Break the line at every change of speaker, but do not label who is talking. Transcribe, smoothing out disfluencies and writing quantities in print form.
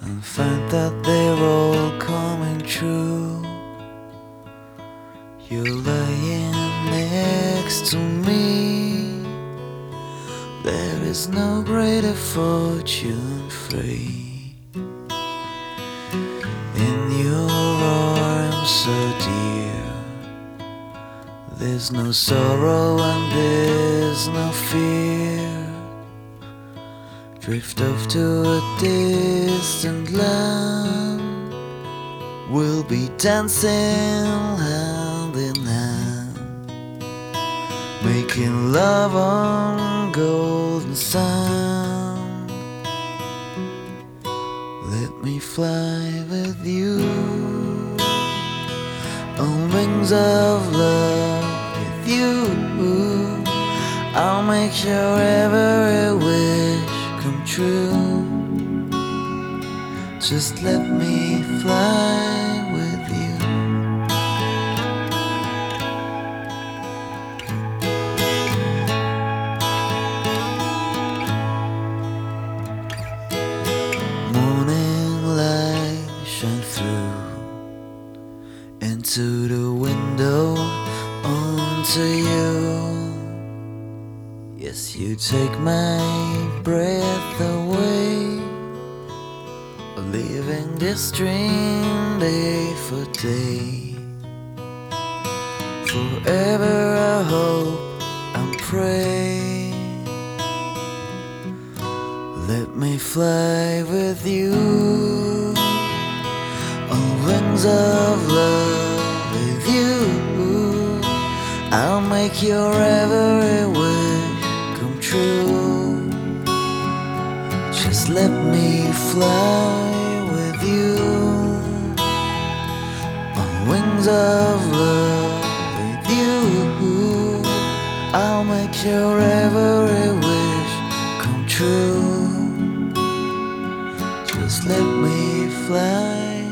and find that they're all coming true. You're lying next to me. There is no greater fortune free. In your arms so dear, there's no sorrow and there's no fear. Drift off to a distant land. We'll be dancing hand in hand, making love on golden sand. Let me fly with you on wings of love. With you I'll make your every wish come true. Just let me fly with you. Morning light shine through into the window onto you. Yes, you take my breath away, living this dream day for day. Forever I hope and pray. Let me fly with you on wings of love. With you I'll make your every wish come true. Just let me fly with you on wings of love. With you I'll make your every wish come true. Just let me fly